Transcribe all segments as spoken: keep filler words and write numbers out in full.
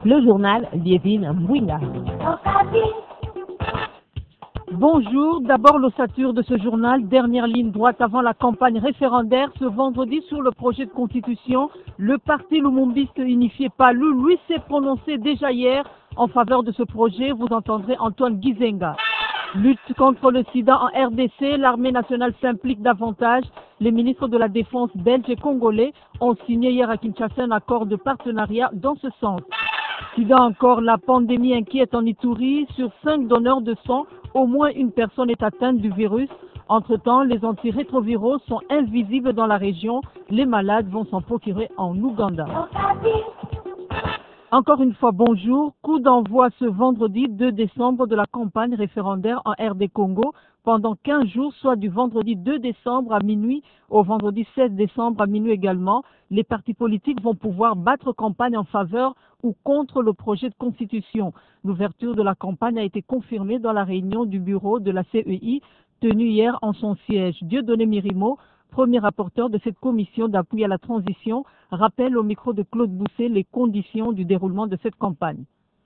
Le journal Liévine Mbouinga. Bonjour, d'abord l'ossature de ce journal, dernière ligne droite avant la campagne référendaire ce vendredi sur le projet de constitution. Le parti lumumbiste unifié PALU, lui, s'est prononcé déjà hier en faveur de ce projet. Vous entendrez Antoine Gizenga. Lutte contre le sida en R D C, l'armée nationale s'implique davantage. Les ministres de la Défense belges et congolais ont signé hier à Kinshasa un accord de partenariat dans ce sens. Sida encore, la pandémie inquiète en Ituri. Sur cinq donneurs de sang, au moins une personne est atteinte du virus. Entre-temps, les antirétroviraux sont invisibles dans la région. Les malades vont s'en procurer en Ouganda. Encore une fois, bonjour. Coup d'envoi ce vendredi deux décembre de la campagne référendaire en R D Congo pendant quinze jours, soit du vendredi deux décembre à minuit au vendredi sept décembre à minuit également. Les partis politiques vont pouvoir battre campagne en faveur ou contre le projet de constitution. L'ouverture de la campagne a été confirmée dans la réunion du bureau de la C E I tenue hier en son siège. Dieudonné Mirimo, premier rapporteur de cette commission d'appui à la transition, rappelle au micro de Claude Bousset les conditions du déroulement de cette campagne.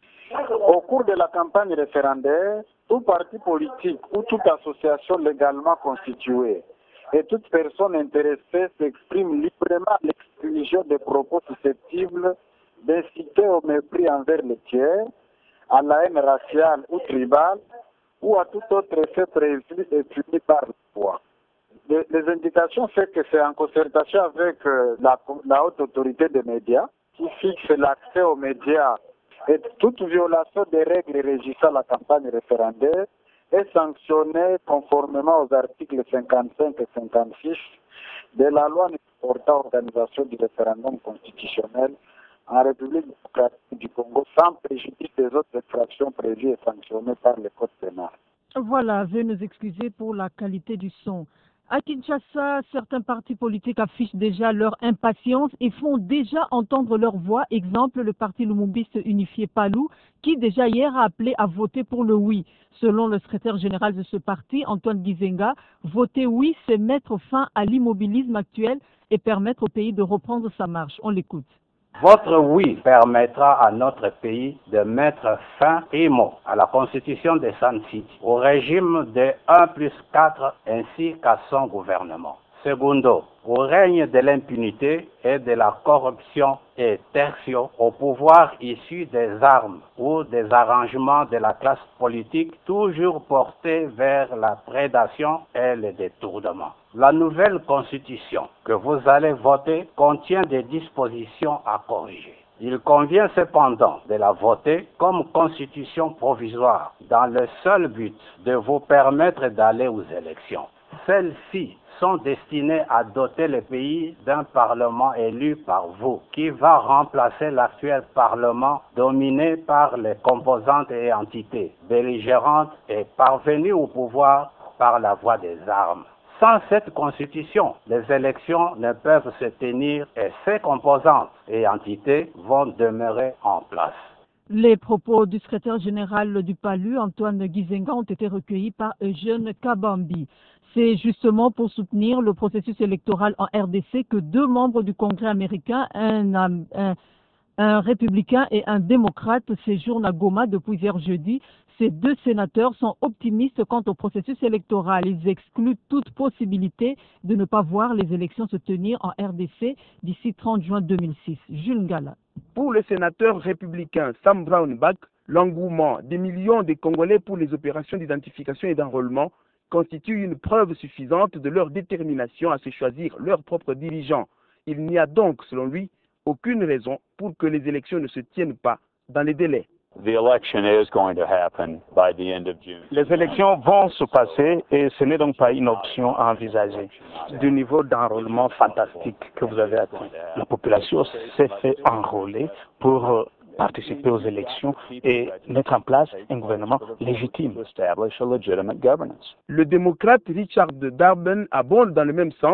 Au cours de la campagne référendaire, tout parti politique ou toute association légalement constituée et toute personne intéressée s'exprime librement à l'exclusion des propos susceptibles d'inciter au mépris envers les tiers, à la haine raciale ou tribale ou à tout autre effet prévu et puni par la loi. Les, les indications font que c'est en concertation avec euh, la, la haute autorité des médias qui fixe l'accès aux médias et toute violation des règles régissant la campagne référendaire est sanctionnée conformément aux articles cinquante-cinq et cinquante-six de la loi portant organisation du référendum constitutionnel en République démocratique du Congo sans préjudice des autres infractions prévues et sanctionnées par le code pénal. Voilà, veuillez nous excuser pour la qualité du son. À Kinshasa, certains partis politiques affichent déjà leur impatience et font déjà entendre leur voix. Exemple, le parti lumumbiste unifié PALU, qui déjà hier a appelé à voter pour le oui. Selon le secrétaire général de ce parti, Antoine Gizenga, voter oui, c'est mettre fin à l'immobilisme actuel et permettre au pays de reprendre sa marche. On l'écoute. Votre oui permettra à notre pays de mettre fin, primo, à la constitution de Sun City, au régime de un plus quatre ainsi qu'à son gouvernement. Secondo, au règne de l'impunité et de la corruption, et tertio, au pouvoir issu des armes ou des arrangements de la classe politique toujours portés vers la prédation et le détournement. La nouvelle constitution que vous allez voter contient des dispositions à corriger. Il convient cependant de la voter comme constitution provisoire dans le seul but de vous permettre d'aller aux élections. Celles-ci sont destinées à doter le pays d'un parlement élu par vous, qui va remplacer l'actuel parlement dominé par les composantes et entités belligérantes et parvenues au pouvoir par la voie des armes. Sans cette constitution, les élections ne peuvent se tenir et ces composantes et entités vont demeurer en place. Les propos du secrétaire général du PALU, Antoine Gizenga, ont été recueillis par Eugène Kabambi. C'est justement pour soutenir le processus électoral en R D C que deux membres du Congrès américain, un, un, un républicain et un démocrate, séjournent à Goma depuis hier jeudi. Ces deux sénateurs sont optimistes quant au processus électoral. Ils excluent toute possibilité de ne pas voir les élections se tenir en R D C d'ici trente juin deux mille six. Jules Ngala. Pour le sénateur républicain Sam Brownback, l'engouement des millions de Congolais pour les opérations d'identification et d'enrôlement constitue une preuve suffisante de leur détermination à se choisir leurs propres dirigeants. Il n'y a donc, selon lui, aucune raison pour que les élections ne se tiennent pas dans les délais. The election is going to happen by the end of June. Les élections vont se passer et ce n'est donc pas une option à envisager. Du niveau d'enrôlement fantastique que vous avez atteint, la population s'est fait enrôler pour participer aux élections et mettre en place un gouvernement légitime. Le démocrate Richard Darben abonde dans le même sens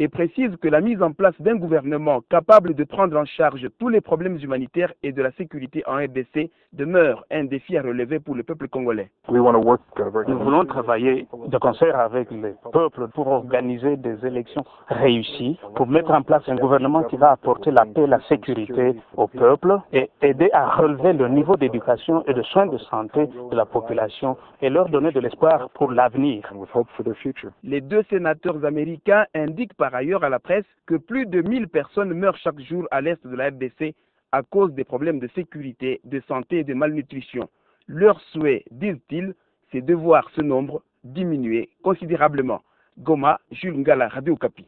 et précise que la mise en place d'un gouvernement capable de prendre en charge tous les problèmes humanitaires et de la sécurité en R D C demeure un défi à relever pour le peuple congolais. Nous voulons travailler de concert avec le peuple pour organiser des élections réussies, pour mettre en place un gouvernement qui va apporter la paix et la sécurité au peuple et aider à relever le niveau d'éducation et de soins de santé de la population et leur donner de l'espoir pour l'avenir. Les deux sénateurs américains indiquent par ailleurs à la presse que plus de mille personnes meurent chaque jour à l'est de la R D C à cause des problèmes de sécurité, de santé et de malnutrition. Leur souhait, disent-ils, c'est de voir ce nombre diminuer considérablement. Goma, Jules Ngala, Radio Okapi.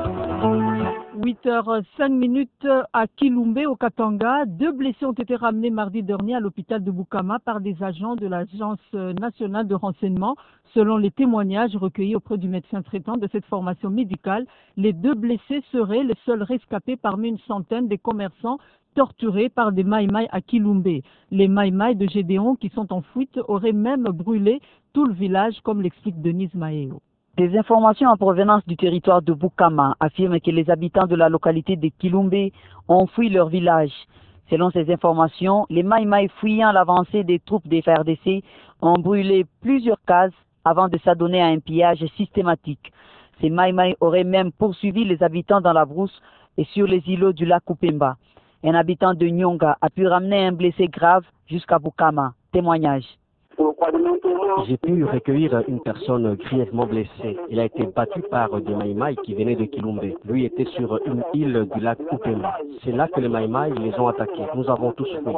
huit heures cinq minutes à Kilumbe, au Katanga. Deux blessés ont été ramenés mardi dernier à l'hôpital de Bukama par des agents de l'Agence nationale de renseignement. Selon les témoignages recueillis auprès du médecin traitant de cette formation médicale, les deux blessés seraient les seuls rescapés parmi une centaine de commerçants torturés par des Maïmaï à Kilumbe. Les Maïmaï de Gédéon qui sont en fuite auraient même brûlé tout le village, comme l'explique Denise Maéo. Des informations en provenance du territoire de Bukama affirment que les habitants de la localité de Kilumbe ont fui leur village. Selon ces informations, les Maïmaï fuyant l'avancée des troupes des F A R D C ont brûlé plusieurs cases avant de s'adonner à un pillage systématique. Ces Maïmaï auraient même poursuivi les habitants dans la brousse et sur les îlots du lac Kupemba. Un habitant de Nyonga a pu ramener un blessé grave jusqu'à Bukama. Témoignage. J'ai pu recueillir une personne grièvement blessée. Il a été battu par des Maïmaï qui venaient de Kilumbe. Lui était sur une île du lac Kupemba. C'est là que les Maïmaï les ont attaqués. Nous avons tous fui.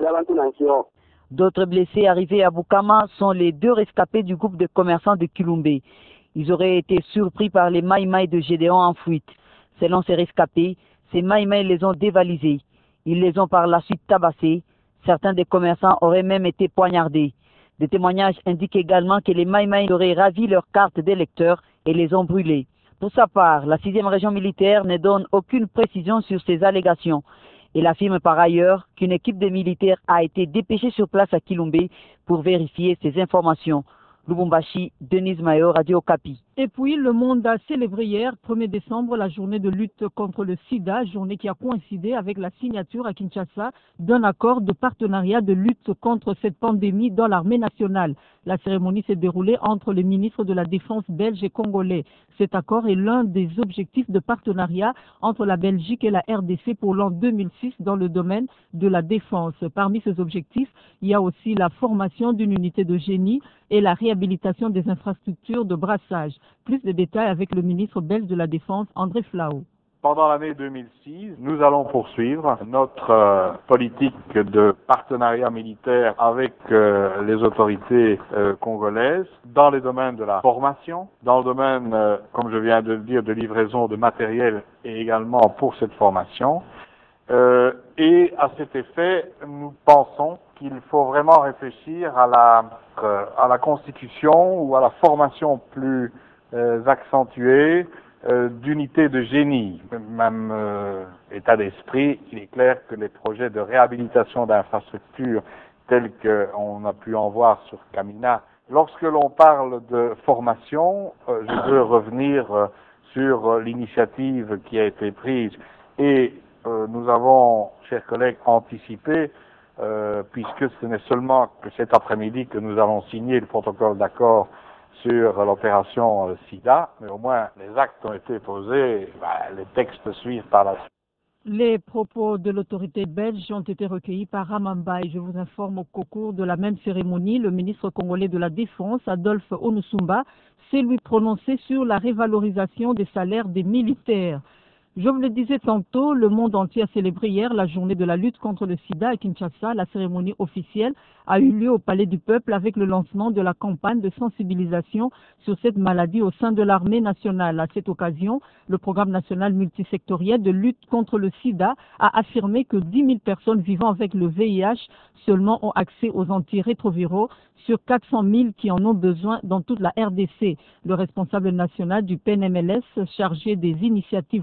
D'autres blessés arrivés à Bukama sont les deux rescapés du groupe de commerçants de Kilumbe. Ils auraient été surpris par les Maïmaï de Gédéon en fuite. Selon ces rescapés, ces Maïmaï les ont dévalisés. Ils les ont par la suite tabassés. Certains des commerçants auraient même été poignardés. Des témoignages indiquent également que les Maïmaï auraient ravi leurs cartes d'électeurs et les ont brûlées. Pour sa part, la sixième région militaire ne donne aucune précision sur ces allégations. Elle affirme par ailleurs qu'une équipe de militaires a été dépêchée sur place à Kilumbe pour vérifier ces informations. Lubumbashi, Denise Mayo, Radio Okapi. Et puis, le monde a célébré hier, premier décembre, la journée de lutte contre le sida, journée qui a coïncidé avec la signature à Kinshasa d'un accord de partenariat de lutte contre cette pandémie dans l'armée nationale. La cérémonie s'est déroulée entre les ministres de la Défense belge et congolais. Cet accord est l'un des objectifs de partenariat entre la Belgique et la R D C pour l'an deux mille six dans le domaine de la défense. Parmi ces objectifs, il y a aussi la formation d'une unité de génie et la réhabilitation des infrastructures de brassage. Plus de détails avec le ministre belge de la Défense, André Flau. Pendant l'année deux mille six, nous allons poursuivre notre euh, politique de partenariat militaire avec euh, les autorités euh, congolaises dans les domaines de la formation, dans le domaine, euh, comme je viens de le dire, de livraison de matériel et également pour cette formation. Euh, et à cet effet, nous pensons qu'il faut vraiment réfléchir à la, euh, à la constitution ou à la formation plus euh, accentuée euh, d'unités de génie. Même euh, état d'esprit, il est clair que les projets de réhabilitation d'infrastructures tels qu'on a pu en voir sur Kamina, lorsque l'on parle de formation, euh, je veux revenir euh, sur euh, l'initiative qui a été prise et euh, nous avons, chers collègues, anticipé Euh, puisque ce n'est seulement que cet après-midi que nous allons signer le protocole d'accord sur l'opération euh, SIDA, mais au moins les actes ont été posés, bah, les textes suivent par la suite. Les propos de l'autorité belge ont été recueillis par Ramamba et je vous informe qu'au cours de la même cérémonie, le ministre congolais de la Défense, Adolphe Onusumba, s'est lui prononcé sur la révalorisation des salaires des militaires. Je vous le disais tantôt, le monde entier a célébré hier la journée de la lutte contre le sida à Kinshasa. La cérémonie officielle a eu lieu au Palais du Peuple avec le lancement de la campagne de sensibilisation sur cette maladie au sein de l'armée nationale. À cette occasion, le programme national multisectoriel de lutte contre le sida a affirmé que dix mille personnes vivant avec le V I H seulement ont accès aux antirétroviraux sur quatre cent mille qui en ont besoin dans toute la R D C. Le responsable national du P N M L S chargé des initiatives communautaires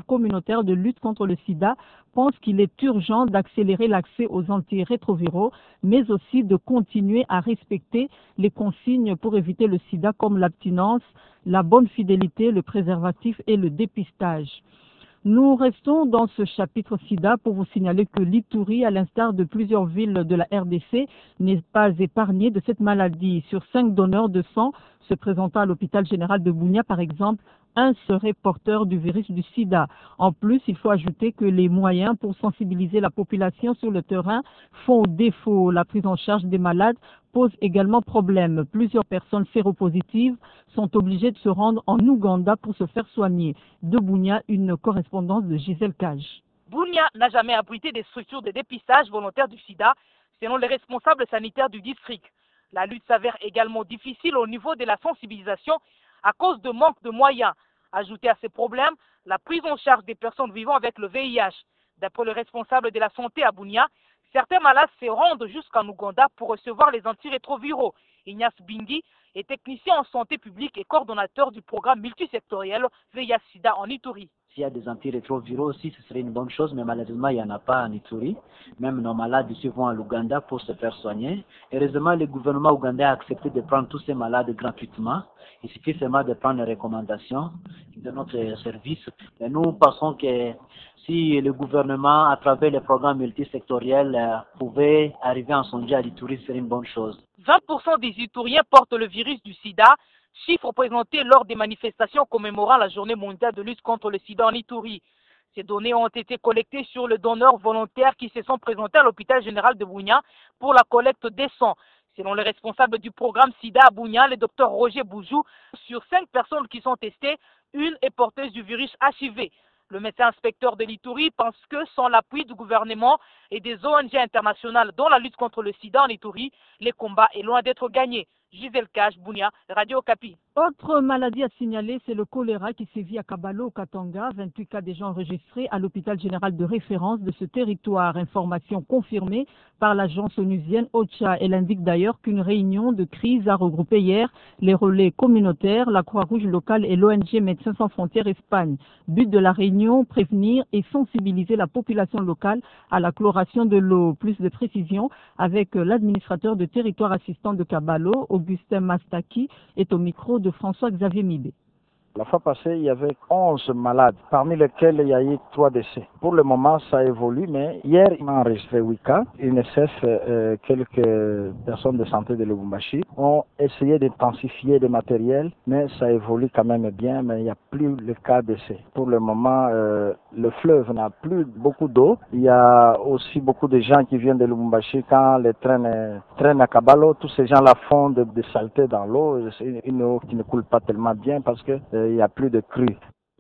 communautaire de lutte contre le sida pense qu'il est urgent d'accélérer l'accès aux antirétroviraux, mais aussi de continuer à respecter les consignes pour éviter le sida comme l'abstinence, la bonne fidélité, le préservatif et le dépistage. Nous restons dans ce chapitre sida pour vous signaler que l'Ituri, à l'instar de plusieurs villes de la R D C, n'est pas épargnée de cette maladie. Sur cinq donneurs de sang se présentant à l'hôpital général de Bunia, par exemple, un serait porteur du virus du sida. En plus, il faut ajouter que les moyens pour sensibiliser la population sur le terrain font défaut. La prise en charge des malades pose également problème. Plusieurs personnes séropositives sont obligées de se rendre en Ouganda pour se faire soigner. De Bunia, une correspondance de Gisèle Cage. Bunia n'a jamais abrité des structures de dépistage volontaire du sida, selon les responsables sanitaires du district. La lutte s'avère également difficile au niveau de la sensibilisation à cause de manque de moyens. Ajouté à ces problèmes, la prise en charge des personnes vivant avec le V I H. D'après le responsable de la santé à Bunia, certains malades se rendent jusqu'en Ouganda pour recevoir les antirétroviraux. Ignace Bindi est technicien en santé publique et coordonnateur du programme multisectoriel V I H-Sida en Ituri. S'il y a des antirétroviraux aussi, ce serait une bonne chose, mais malheureusement, il n'y en a pas en Ituri. Même nos malades ici vont à l'Ouganda pour se faire soigner. Heureusement, le gouvernement ougandais a accepté de prendre tous ces malades gratuitement. Il suffit seulement de prendre les recommandations de notre service. Et nous pensons que si le gouvernement, à travers les programmes multisectoriels, euh, pouvait arriver en songe à l'Ituri, ce serait une bonne chose. vingt pour cent des Ituriens portent le virus du sida, chiffre présenté lors des manifestations commémorant la journée mondiale de lutte contre le sida en Ituri. Ces données ont été collectées sur les donneurs volontaires qui se sont présentés à l'hôpital général de Bunia pour la collecte des sangs. Selon le responsable du programme SIDA à Bunia, le docteur Roger Boujou, sur cinq personnes qui sont testées, une est porteuse du virus H I V. Le médecin inspecteur de l'Ituri pense que sans l'appui du gouvernement et des O N G internationales dans la lutte contre le sida en Ituri, le combat est loin d'être gagné. Gisèle Cage, Bunia, Radio Okapi. Autre maladie à signaler, c'est le choléra qui sévit à Kabalo, au Katanga. vingt-huit cas déjà enregistrés à l'hôpital général de référence de ce territoire. Information confirmée par l'agence onusienne OCHA. Elle indique d'ailleurs qu'une réunion de crise a regroupé hier les relais communautaires, la Croix-Rouge locale et l'O N G Médecins sans frontières Espagne. But de la réunion, prévenir et sensibiliser la population locale à la chloration de l'eau. Plus de précision avec l'administrateur de territoire assistant de Kabalo, Augustin Mastaki, est au micro de François-Xavier Mibé. La fois passée, il y avait onze malades, parmi lesquels il y a eu trois décès. Pour le moment, ça évolue, mais hier, il m'a enregistré huit cas. Une S F, euh, quelques personnes de santé de Lubumbashi ont essayé d'intensifier le matériel, mais ça évolue quand même bien, mais il n'y a plus le cas décès. Pour le moment, euh, le fleuve n'a plus beaucoup d'eau. Il y a aussi beaucoup de gens qui viennent de Lubumbashi. Quand les trains traînent à Kabalo, tous ces gens-là font de, de saleté dans l'eau. C'est une eau qui ne coule pas tellement bien parce que euh, il n'y a plus de crues.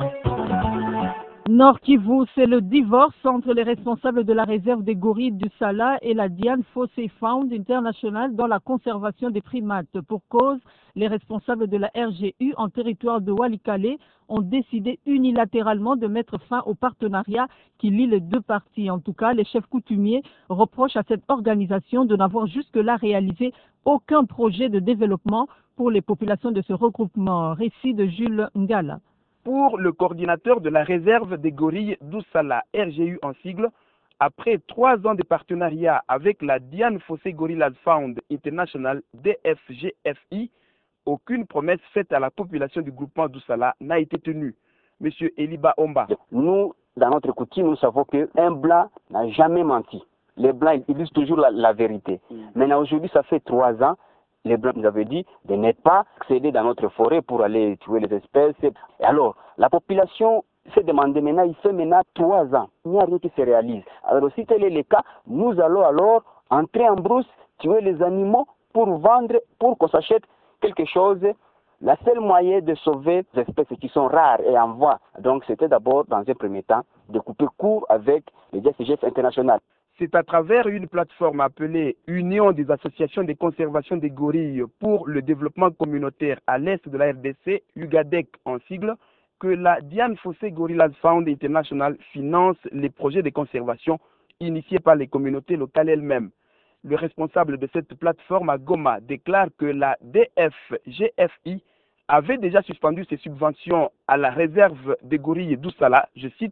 Nord Kivu, c'est le divorce entre les responsables de la réserve des gorilles du Sala et la Diane Fossey Found International dans la conservation des primates. Pour cause, les responsables de la R G U en territoire de Walikale ont décidé unilatéralement de mettre fin au partenariat qui lie les deux parties. En tout cas, les chefs coutumiers reprochent à cette organisation de n'avoir jusque-là réalisé aucun projet de développement pour les populations de ce regroupement. Récit de Jules Ngala. Pour le coordinateur de la réserve des gorilles d'Oussala, R G U en sigle, après trois ans de partenariat avec la Diane Fossey Gorillas Found International, D F G F I, aucune promesse faite à la population du groupement d'Oussala n'a été tenue. Monsieur Eliba Omba. Nous, dans notre coutume, nous savons qu'un blanc n'a jamais menti. Les blancs, ils disent toujours la, la vérité. Mm. Maintenant, aujourd'hui, ça fait trois ans. Les Blancs nous avaient dit de ne pas accéder dans notre forêt pour aller tuer les espèces. Et alors, la population s'est demandé maintenant, il fait maintenant trois ans, il n'y a rien qui se réalise. Alors, si tel est le cas, nous allons alors entrer en brousse, tuer les animaux pour vendre, pour qu'on s'achète quelque chose. La seule moyen de sauver les espèces qui sont rares et en voie, donc c'était d'abord, dans un premier temps, de couper court avec les D F G F internationales. C'est à travers une plateforme appelée Union des associations de conservation des gorilles pour le développement communautaire à l'est de la R D C, U G A D E C en sigle, que la Diane Fossey Gorillas Found International finance les projets de conservation initiés par les communautés locales elles-mêmes. Le responsable de cette plateforme à Goma déclare que la D F G F I avait déjà suspendu ses subventions à la réserve des gorilles d'Oussala, je cite,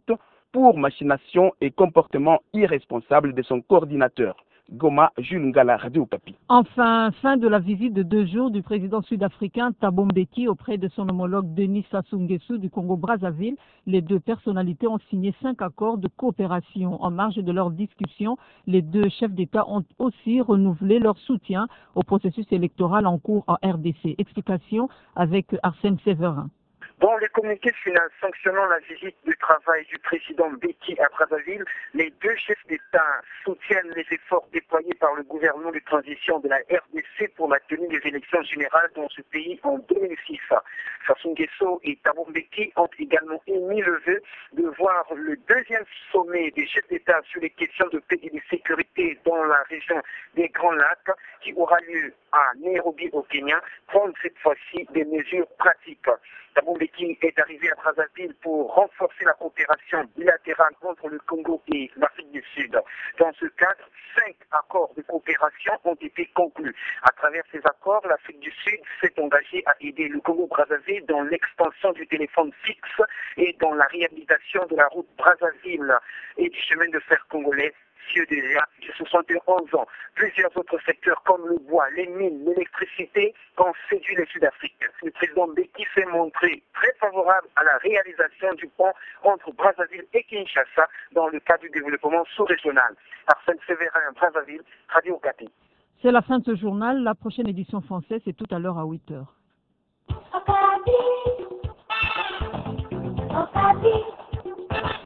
pour machination et comportement irresponsable de son coordinateur. Goma, Jules Ngala, Radio Okapi. Enfin, fin de la visite de deux jours du président sud-africain Thabo Mbeki auprès de son homologue Denis Sassou Nguesso du Congo-Brazzaville. Les deux personnalités ont signé cinq accords de coopération. En marge de leur discussion, les deux chefs d'État ont aussi renouvelé leur soutien au processus électoral en cours en R D C. Explication avec Arsène Séverin. Dans le communiqué final sanctionnant la visite de travail du président Mbeki à Brazzaville, les deux chefs d'État soutiennent les efforts déployés par le gouvernement de transition de la R D C pour la tenue des élections générales dans ce pays en deux mille six. Sassou Nguesso et Thabo Mbeki ont également émis le vœu de voir le deuxième sommet des chefs d'État sur les questions de paix et de sécurité dans la région des Grands Lacs, qui aura lieu à Nairobi au Kenya, prendre cette fois-ci des mesures pratiques. Thabo Mbeki est arrivé à Brazzaville pour renforcer la coopération bilatérale entre le Congo et l'Afrique du Sud. Dans ce cadre, cinq accords de coopération ont été conclus. À travers ces accords, l'Afrique du Sud s'est engagée à aider le Congo-Brazzaville dans l'extension du téléphone fixe et dans la réhabilitation de la route Brazzaville et du chemin de fer congolais déjà de soixante et onze ans. Plusieurs autres secteurs comme le bois, les mines, l'électricité ont séduit les Sud-Africains. Le président Mbeki s'est montré très favorable à la réalisation du pont entre Brazzaville et Kinshasa dans le cadre du développement sous-régional. Arsène Séverin, Brazzaville, Radio Okapi. C'est la fin de ce journal. La prochaine édition française, c'est tout à l'heure à huit heures.